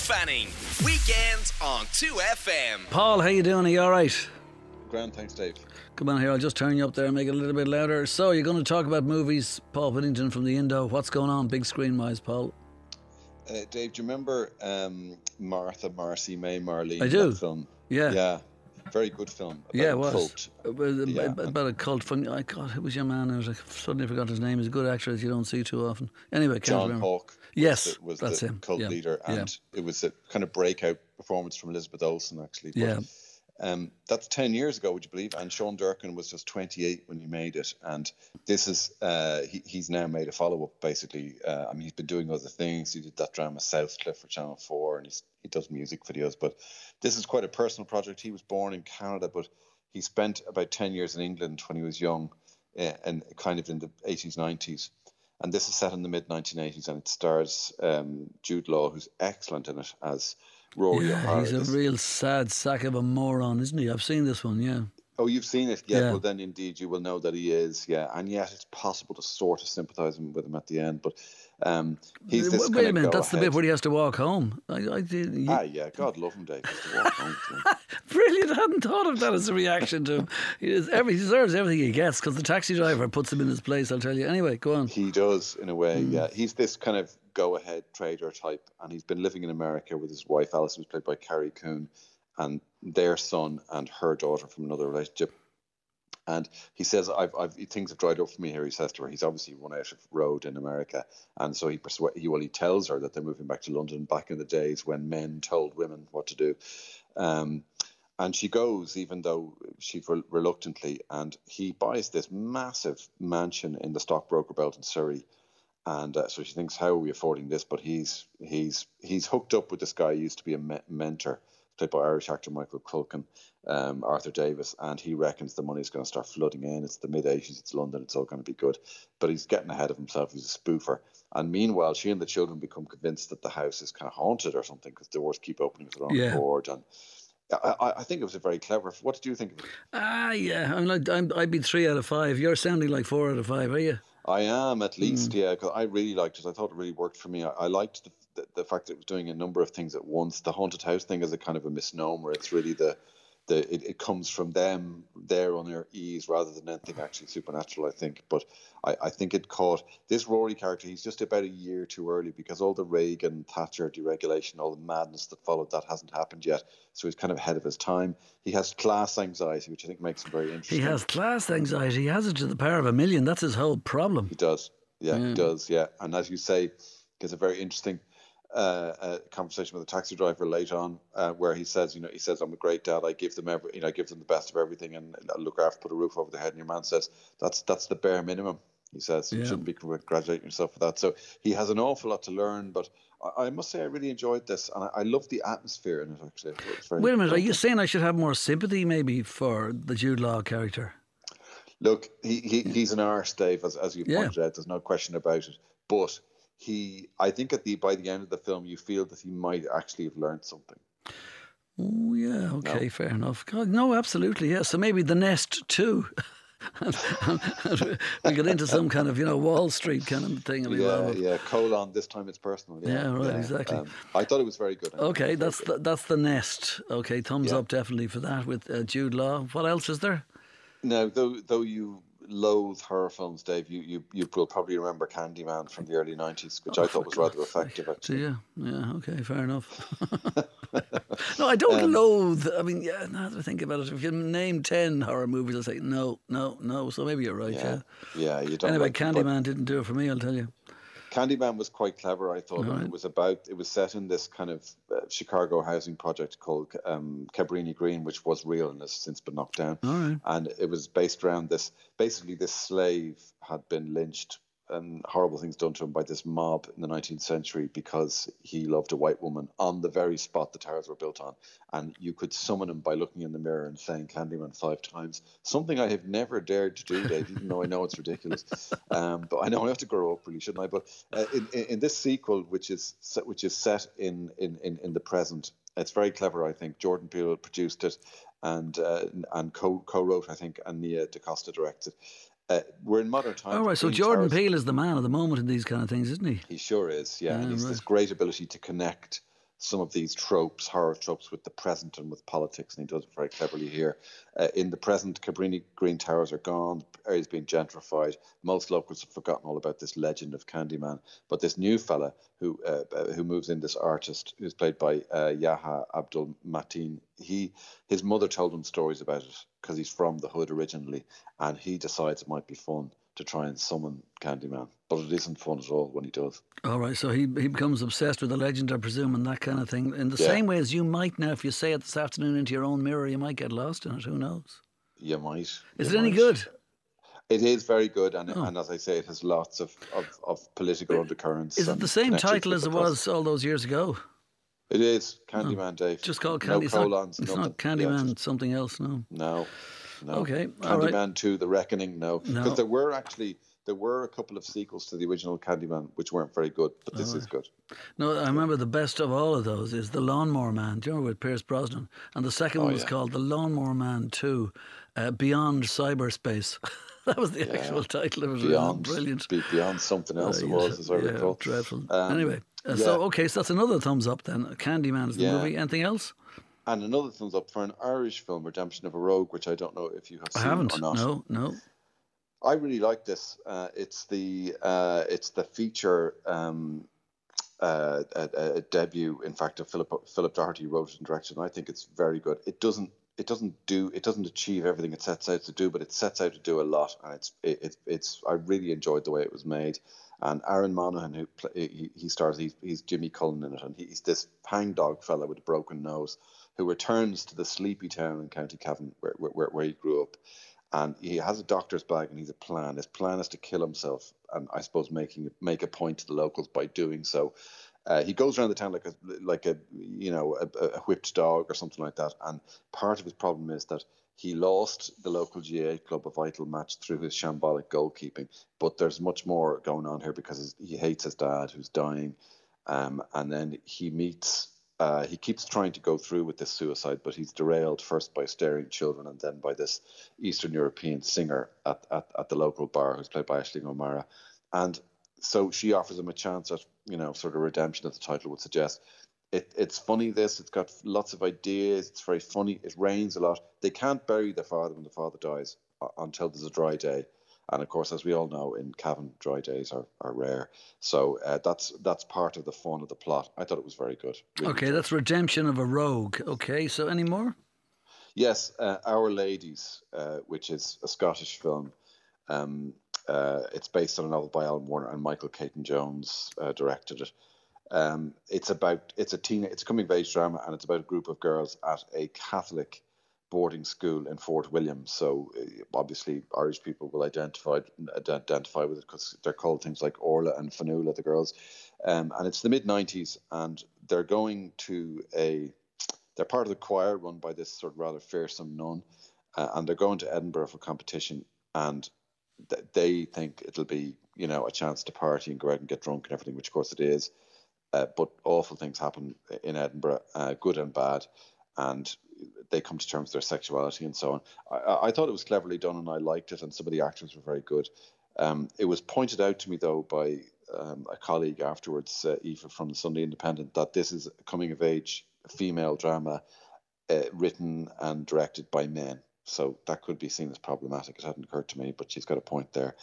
Fanning. Weekends on 2FM. Paul, how you doing? Are you alright? Grand, thanks, Dave. Come on here, I'll just turn you up there and make it a little bit louder. So, you're going to talk about movies. Paul Whittington from the Indo. What's going on big screen-wise, Paul? Dave, do you remember Martha, Marcy, May, Marlene? I do. That film? Yeah. Yeah. Very good film. Yeah, it was. Cult. About a cult. God, who was your man? I suddenly forgot his name. He's a good actor that you don't see too often. Anyway, can't John remember. Hawke was that's the him. cult leader, and it was a kind of breakout performance from Elizabeth Olsen, actually. But, that's 10 years ago, would you believe? And Sean Durkin was just 28 when he made it. And this is, he's now made a follow-up, basically. He's been doing other things. He did that drama Southcliffe for Channel 4, and he does music videos. But this is quite a personal project. He was born in Canada, but he spent about 10 years in England when he was young, and kind of in the 80s, 90s. And this is set in the mid-1980s, and it stars Jude Law, who's excellent in it as Rory O'Hara. He's a real sad sack of a moron, isn't he? I've seen this one, yeah. Oh, you've seen it? Yeah. Well, then indeed you will know that he is, yeah. And yet it's possible to sort of sympathise with him at the end. But he's this Wait a minute, that's the bit where he has to walk home. Yeah, God love him, Dave. He has to walk home. Brilliant, I hadn't thought of that as a reaction to him. He deserves everything he gets because the taxi driver puts him in his place, I'll tell you. Anyway, go on. He does, in a way, yeah. He's this kind of go-ahead trader type, and he's been living in America with his wife, Alice, who's played by Carrie Coon, and their son and her daughter from another relationship. And he says, things have dried up for me here, he says to her. He's obviously run out of road in America. And so he tells her that they're moving back to London back in the days when men told women what to do. And she goes, even though she's reluctantly, and he buys this massive mansion in the stockbroker belt in Surrey. And so she thinks, how are we affording this? But he's hooked up with this guy who used to be a mentor, played by Irish actor Michael Culkin, Arthur Davis, and he reckons the money's going to start flooding in. It's the mid-80s, it's London, it's all going to be good. But he's getting ahead of himself, he's a spoofer. And meanwhile, she and the children become convinced that the house is kind of haunted or something because doors keep opening with their own accord. And I think it was a very clever. What did you think of it? I'd be 3 out of 5. You're sounding like 4 out of 5, are you? I am, at least, yeah, because I really liked it. I thought it really worked for me. I liked the fact that it was doing a number of things at once. The haunted house thing is a kind of a misnomer. It's really it comes from them there on their ease rather than anything actually supernatural, I think. But I think it caught this Rory character. He's just about a year too early because all the Reagan, Thatcher deregulation, all the madness that followed, that hasn't happened yet. So he's kind of ahead of his time. He has class anxiety, which I think makes him very interesting. He has class anxiety. He has it to the power of a million. That's his whole problem. He does. Yeah, he does. Yeah. And as you say, there's a very interesting a conversation with a taxi driver later on, where he says, I'm a great dad. I give them I give them the best of everything, and I look after, put a roof over their head. And your man says that's the bare minimum. He says you shouldn't be congratulating yourself for that. So he has an awful lot to learn. But I must say I really enjoyed this, and I love the atmosphere in it. Actually, wait a minute, are you saying I should have more sympathy maybe for the Jude Law character? Look, he's an arse, Dave, as you pointed out. There's no question about it. But I think by the end of the film, you feel that he might actually have learned something. Oh, yeah, okay, fair enough. God, no, absolutely, yeah. So maybe The Nest too. we get into some kind of, Wall Street kind of thing. This time it's personal. Exactly. I thought it was very good. Okay, that's The Nest. Okay, thumbs up definitely for that with Jude Law. What else is there? Now, though you loathe horror films, Dave, you will probably remember Candyman from the early 90s, which I thought was rather effective, actually. Yeah, okay, fair enough. No, I don't loathe. I mean, now that I think about it, if you name 10 horror movies, I'll say no. So maybe you're right, Yeah, you don't. Anyway, Candyman didn't do it for me, I'll tell you. Candyman was quite clever, I thought. Right. It was set in this kind of Chicago housing project called Cabrini Green, which was real and has since been knocked down. All right. And it was based around this. Basically, this slave had been lynched and horrible things done to him by this mob in the 19th century because he loved a white woman on the very spot the towers were built on. And you could summon him by looking in the mirror and saying Candyman 5 times. Something I have never dared to do, Dave, even though I know it's ridiculous. But I know I have to grow up, really, shouldn't I? But in this sequel, which is set in the present, it's very clever, I think. Jordan Peele produced it and co-wrote, I think, and Nia DaCosta directed. We're in modern times. All right, so Jordan Peele is the man of the moment in these kind of things, isn't he? He sure is, yeah. And he's this great ability to connect some of these tropes, horror tropes, with the present and with politics, and he does it very cleverly here. In the present, Cabrini Green Towers are gone, the area's been gentrified. Most locals have forgotten all about this legend of Candyman. But this new fella who moves in, this artist, who's played by Yaha Abdul Mateen, his mother told him stories about it because he's from the hood originally, and he decides it might be fun to try and summon Candyman. But it isn't fun at all when he does. All right, so he becomes obsessed with the legend, I presume, and that kind of thing. In the same way as you might now, if you say it this afternoon into your own mirror, you might get lost in it. Who knows? You might. Is it any good? It is very good, and as I say, it has lots of political undercurrents. Is it the same title as it was all those years ago? It is Candyman, Dave. Just called Candyman. No colons. It's not Candyman, something else, no. No. Okay, all right. Candyman 2, The Reckoning, no. Because there were a couple of sequels to the original Candyman which weren't very good, but this is good. No, I remember the best of all of those is The Lawnmower Man. Do you remember with Pierce Brosnan? And the second one was called The Lawnmower Man 2, Beyond Cyberspace. That was the actual title. It was brilliant. Beyond something else as I recall. Dreadful. Anyway, so that's another thumbs up then. Candyman is the movie. Anything else? And another thumbs up for an Irish film, Redemption of a Rogue, which I don't know if you have seen or not. No. I really like this. It's the feature debut, in fact, of Philip Doherty wrote it and directed, and I think it's very good. It doesn't achieve everything it sets out to do, but it sets out to do a lot, and it's I really enjoyed the way it was made. And Aaron Monaghan, he stars, he's Jimmy Cullen in it, and he's this hangdog fella with a broken nose who returns to the sleepy town in County Cavan where he grew up. And he has a doctor's bag and he's a plan. His plan is to kill himself, and I suppose make a point to the locals by doing so. He goes around the town like a whipped dog or something like that. And part of his problem is that he lost the local GA club a vital match through his shambolic goalkeeping. But there's much more going on here because he hates his dad who's dying, and then he meets. He keeps trying to go through with this suicide, but he's derailed first by staring children and then by this Eastern European singer at the local bar who's played by Aisling O'Mara. And so she offers him a chance at, sort of redemption, as the title would suggest. It's funny, this. It's got lots of ideas. It's very funny. It rains a lot. They can't bury their father when the father dies until there's a dry day. And of course, as we all know, in Cavan, dry days are rare. So that's part of the fun of the plot. I thought it was very good. Really okay, that's Redemption of a Rogue. Okay, so any more? Yes, Our Ladies, which is a Scottish film. It's based on a novel by Alan Warner, and Michael Caton Jones directed it. It's a coming of age drama, and it's about a group of girls at a Catholic boarding school in Fort William. So obviously Irish people will identify with it because they're called things like Orla and Fanula, the girls. And it's the mid-90s, and they're part of the choir run by this sort of rather fearsome nun, and they're going to Edinburgh for competition, and they think it'll be, a chance to party and go out and get drunk and everything, which of course it is. But awful things happen in Edinburgh, good and bad, and they come to terms with their sexuality and so on. I thought it was cleverly done, and I liked it, and some of the actors were very good. It was pointed out to me, though, by a colleague afterwards, Aoife from the Sunday Independent, that this is a coming-of-age female drama written and directed by men. So that could be seen as problematic. It hadn't occurred to me, but she's got a point there.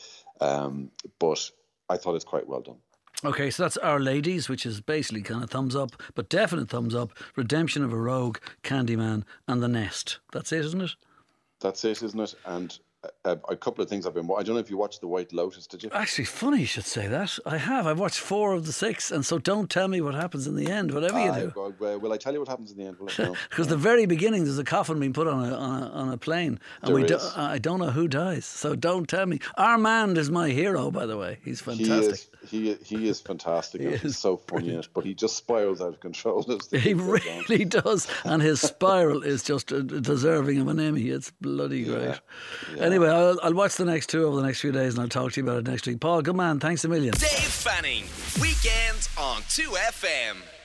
But I thought it's quite well done. Okay, so that's Our Ladies, which is basically kind of thumbs up, but definite thumbs up. Redemption of a Rogue, Candyman, and The Nest. That's it, isn't it? That's it, isn't it? And a couple of things I don't know if you watched The White Lotus, did you? Actually, funny you should say that. I have. I've watched 4 of the 6, and so don't tell me what happens in the end, whatever you do. Will I tell you what happens in the end? Because the very beginning, there's a coffin being put on a plane, and I don't know who dies, so don't tell me. Armand is my hero, by the way. He's fantastic. He is fantastic. He's so funny in it, but he just spirals out of control. He really does, and his spiral is just deserving of an Emmy. It's bloody great. Yeah. Anyway, I'll watch the next 2 over the next few days, and I'll talk to you about it next week. Paul, good man, thanks a million. Dave Fanning, weekends on 2FM.